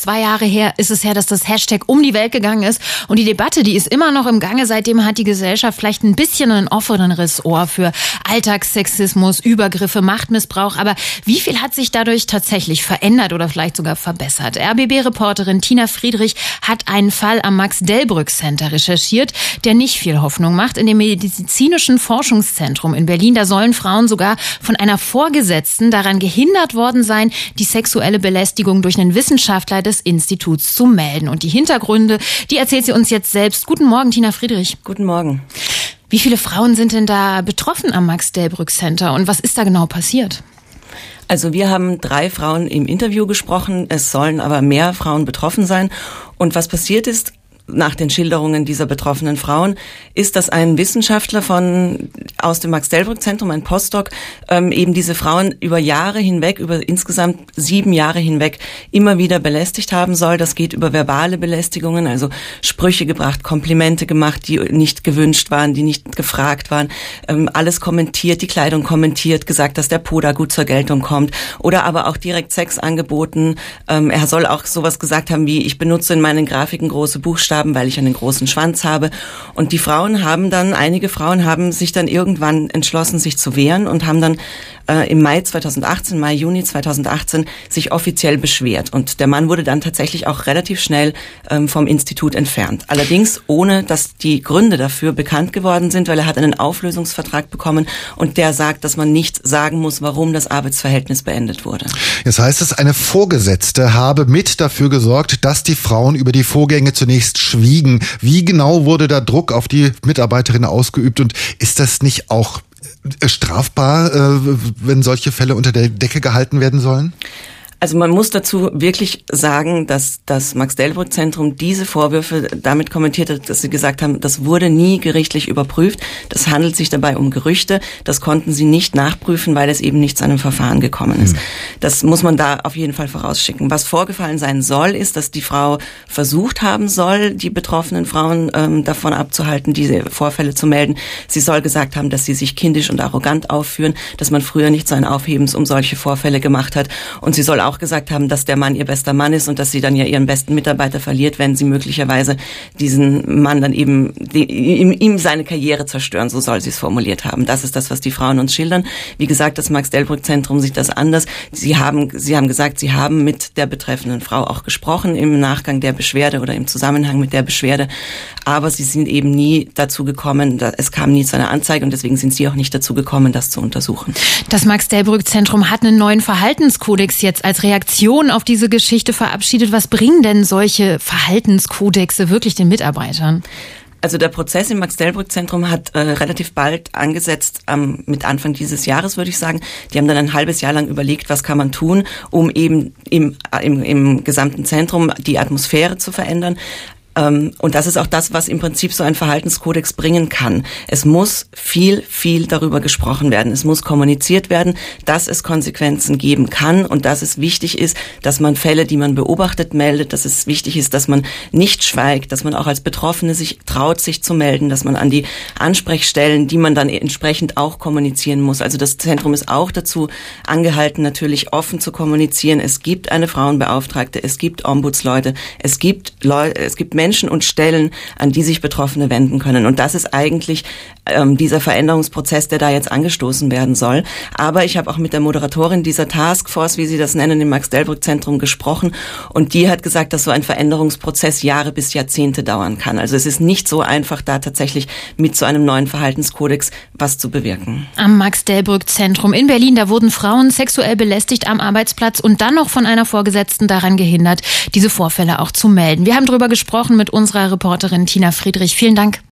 2 Jahre ist es her, dass das Hashtag um die Welt gegangen ist. Und die Debatte, die ist immer noch im Gange. Seitdem hat die Gesellschaft vielleicht ein bisschen ein offeneres Ohr für Alltagssexismus, Übergriffe, Machtmissbrauch. Aber wie viel hat sich dadurch tatsächlich verändert oder vielleicht sogar verbessert? RBB-Reporterin Tina Friedrich hat einen Fall am Max-Delbrück-Center recherchiert, der nicht viel Hoffnung macht. In dem medizinischen Forschungszentrum in Berlin, da sollen Frauen sogar von einer Vorgesetzten daran gehindert worden sein, die sexuelle Belästigung durch einen Wissenschaftler des Instituts zu melden. Und die Hintergründe, die erzählt sie uns jetzt selbst. Guten Morgen, Tina Friedrich. Guten Morgen. Wie viele Frauen sind denn da betroffen am Max-Delbrück-Center und was ist da genau passiert? Also wir haben 3 Frauen im Interview gesprochen, es sollen aber mehr Frauen betroffen sein. Und was passiert ist, nach den Schilderungen dieser betroffenen Frauen, ist, dass ein Wissenschaftler aus dem Max-Delbrück-Zentrum, ein Postdoc, eben diese Frauen über Jahre hinweg, über insgesamt 7 Jahre hinweg immer wieder belästigt haben soll. Das geht über verbale Belästigungen, also Sprüche gebracht, Komplimente gemacht, die nicht gewünscht waren, die nicht gefragt waren, alles kommentiert, die Kleidung kommentiert, gesagt, dass der Po da gut zur Geltung kommt oder aber auch direkt Sex angeboten. Er soll auch sowas gesagt haben wie, ich benutze in meinen Grafiken große Buchstaben, weil ich einen großen Schwanz habe. Und die einige Frauen haben sich dann irgendwann entschlossen, sich zu wehren und haben dann im Mai, Juni 2018 sich offiziell beschwert. Und der Mann wurde dann tatsächlich auch relativ schnell vom Institut entfernt. Allerdings ohne, dass die Gründe dafür bekannt geworden sind, weil er hat einen Auflösungsvertrag bekommen und der sagt, dass man nicht sagen muss, warum das Arbeitsverhältnis beendet wurde. Jetzt heißt es, eine Vorgesetzte habe mit dafür gesorgt, dass die Frauen über die Vorgänge zunächst schwiegen. Wie genau wurde da Druck auf die Mitarbeiterin ausgeübt und ist das nicht auch strafbar, wenn solche Fälle unter der Decke gehalten werden sollen? Also man muss dazu wirklich sagen, dass das Max-Delbrück-Zentrum diese Vorwürfe damit kommentiert hat, dass sie gesagt haben, das wurde nie gerichtlich überprüft. Das handelt sich dabei um Gerüchte. Das konnten sie nicht nachprüfen, weil es eben nicht zu einem Verfahren gekommen ist. Das muss man da auf jeden Fall vorausschicken. Was vorgefallen sein soll, ist, dass die Frau versucht haben soll, die betroffenen Frauen davon abzuhalten, diese Vorfälle zu melden. Sie soll gesagt haben, dass sie sich kindisch und arrogant aufführen, dass man früher nicht so ein Aufhebens um solche Vorfälle gemacht hat. Und sie soll auch gesagt haben, dass der Mann ihr bester Mann ist und dass sie dann ja ihren besten Mitarbeiter verliert, wenn sie möglicherweise diesen Mann dann eben ihm seine Karriere zerstören, so soll sie es formuliert haben. Das ist das, was die Frauen uns schildern. Wie gesagt, das Max-Delbrück-Zentrum sieht das anders. Sie haben gesagt, sie haben mit der betreffenden Frau auch gesprochen im Nachgang der Beschwerde oder im Zusammenhang mit der Beschwerde, aber sie sind eben nie dazu gekommen, es kam nie zu einer Anzeige und deswegen sind sie auch nicht dazu gekommen, das zu untersuchen. Das Max-Delbrück-Zentrum hat einen neuen Verhaltenskodex jetzt als Reaktion auf diese Geschichte verabschiedet. Was bringen denn solche Verhaltenskodexe wirklich den Mitarbeitern? Also der Prozess im Max-Delbrück-Zentrum hat relativ bald angesetzt, mit Anfang dieses Jahres würde ich sagen. Die haben dann ein halbes Jahr lang überlegt, was kann man tun, um eben im gesamten Zentrum die Atmosphäre zu verändern. Und das ist auch das, was im Prinzip so ein Verhaltenskodex bringen kann. Es muss viel darüber gesprochen werden. Es muss kommuniziert werden, dass es Konsequenzen geben kann und dass es wichtig ist, dass man Fälle, die man beobachtet, meldet, dass es wichtig ist, dass man nicht schweigt, dass man auch als Betroffene sich traut, sich zu melden, dass man an die Ansprechstellen, die man dann entsprechend auch kommunizieren muss. Also das Zentrum ist auch dazu angehalten, natürlich offen zu kommunizieren. Es gibt eine Frauenbeauftragte, es gibt Ombudsleute, es gibt Menschen und Stellen, an die sich Betroffene wenden können. Und das ist eigentlich dieser Veränderungsprozess, der da jetzt angestoßen werden soll. Aber ich habe auch mit der Moderatorin dieser Taskforce, wie sie das nennen, im Max-Delbrück-Zentrum gesprochen. Und die hat gesagt, dass so ein Veränderungsprozess Jahre bis Jahrzehnte dauern kann. Also es ist nicht so einfach, da tatsächlich mit so einem neuen Verhaltenskodex was zu bewirken. Am Max-Delbrück-Zentrum in Berlin, da wurden Frauen sexuell belästigt am Arbeitsplatz und dann noch von einer Vorgesetzten daran gehindert, diese Vorfälle auch zu melden. Wir haben darüber gesprochen mit unserer Reporterin Tina Friedrich. Vielen Dank.